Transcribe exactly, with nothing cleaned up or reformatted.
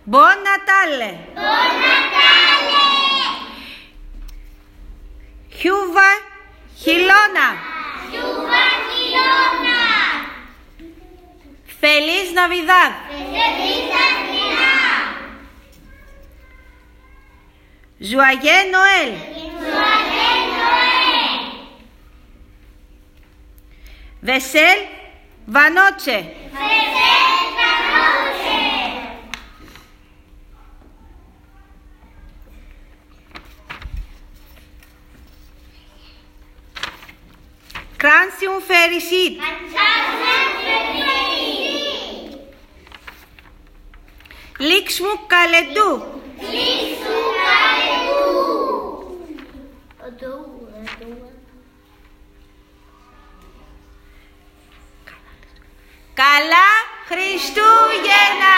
Buon Natale. Buon Natale. Χιούβα χιλώνα. Χιούβα χιλώνα. Feliz Navidad. Feliz Navidad. Joyeux Noël. Joyeux Noël. Vesel Vanoche. Vesel Vanoche. Crantium Fericit. Λίξμου Καλεντού. Λίξμου Καλεντού. Καλά Χριστούγεννα.